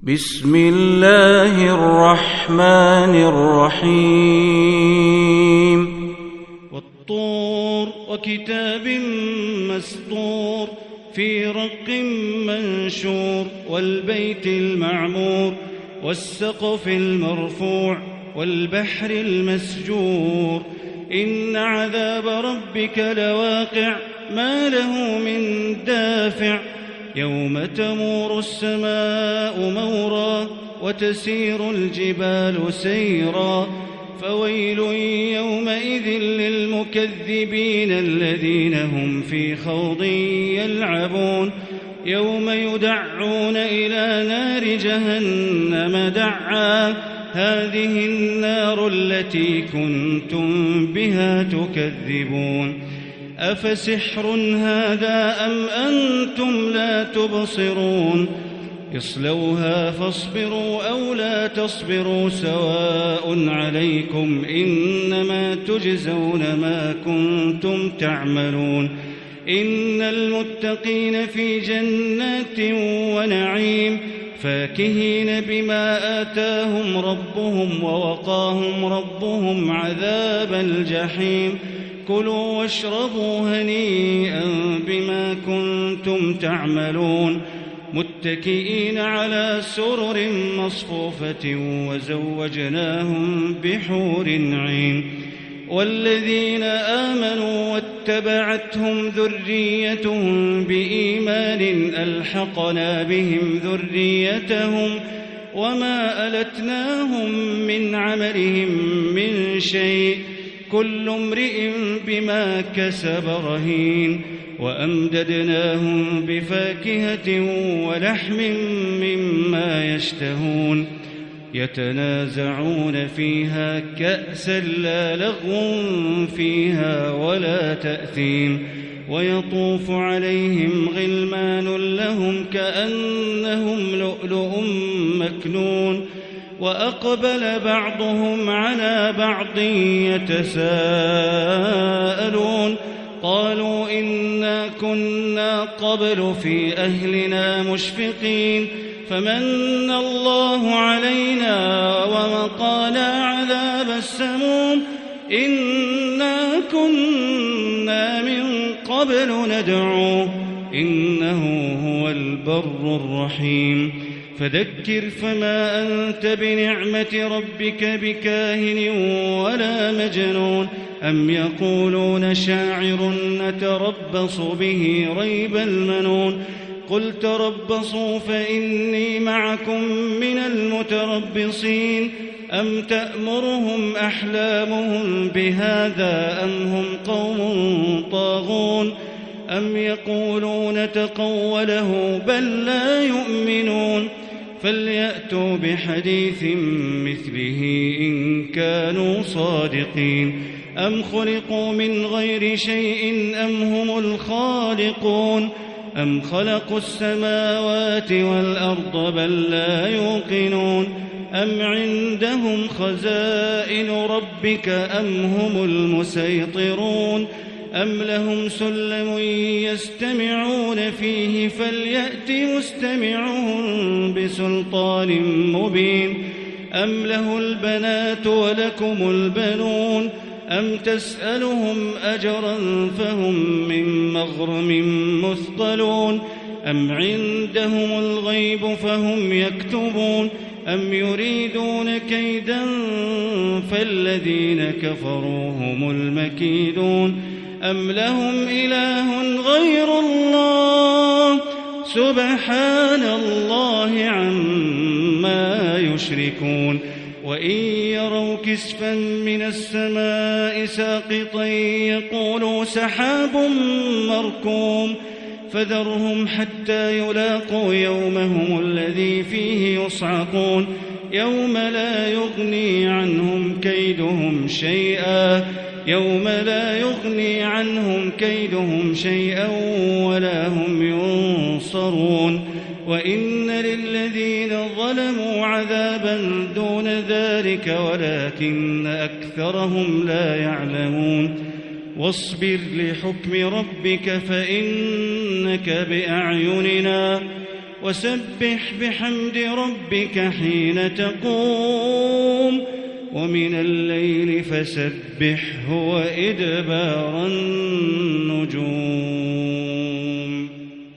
بسم الله الرحمن الرحيم والطور وكتاب مسطور في رق منشور والبيت المعمور والسقف المرفوع والبحر المسجور إن عذاب ربك لواقع ما له من دافع يوم تمور السماء مورا وتسير الجبال سيرا فويل يومئذ للمكذبين الذين هم في خوض يلعبون يوم يدعون إلى نار جهنم دعا هذه النار التي كنتم بها تكذبون أفسحر هذا أم أنتم لا تبصرون اصلوها فاصبروا أو لا تصبروا سواء عليكم إنما تجزون ما كنتم تعملون إن المتقين في جنات ونعيم فاكهين بما آتاهم ربهم ووقاهم ربهم عذاب الجحيم كلوا واشربوا هنيئا بما كنتم تعملون متكئين على سرر مصفوفة وزوجناهم بحور عين والذين آمنوا واتبعتهم ذريتهم بإيمان ألحقنا بهم ذريتهم وما ألتناهم من عملهم من شيء كل امرئ بما كسب رهين وأمددناهم بفاكهة ولحم مما يشتهون يتنازعون فيها كأسا لا لغو فيها ولا تأثيم ويطوف عليهم غلمان لهم كأنهم لؤلؤ مكنون وأقبل بعضهم على بعض يتساءلون قالوا إنا كنا قبل في أهلنا مشفقين فمن الله علينا ووقانا عذاب السموم إنا كنا من قبل ندعوه إنه هو البر الرحيم فذكر فما أنت بنعمة ربك بكاهن ولا مجنون أم يقولون شاعر نتربص به ريب المنون قل تربصوا فإني معكم من المتربصين أم تأمرهم أحلامهم بهذا أم هم قوم طاغون أم يقولون تقوله بل لا يؤمنون فليأتوا بحديث مثله إن كانوا صادقين أم خلقوا من غير شيء أم هم الخالقون أم خلقوا السماوات والأرض بل لا يوقنون أم عندهم خزائن ربك أم هم المسيطرون أم لهم سلم يستمعون فيه فليأت مستمعهم بسلطان مبين أم له البنات ولكم البنون أم تسألهم أجرا فهم من مغرم مثقلون أم عندهم الغيب فهم يكتبون أم يريدون كيدا فالذين كفروا هم المكيدون أم لهم إله غير الله سبحان الله عما يشركون وإن يروا كسفا من السماء ساقطا يقولوا سحاب مركوم فذرهم حتى يلاقوا يومهم الذي فيه يصعقون يوم لا يغني عنهم كيدهم شيئا ولا هم ينصرون وإن للذين ظلموا عذابا دون ذلك ولكن أكثرهم لا يعلمون واصبر لحكم ربك فإنك بأعيننا وسبح بحمد ربك حين تقوم ومن الليل فسبحه وإدبار النجوم.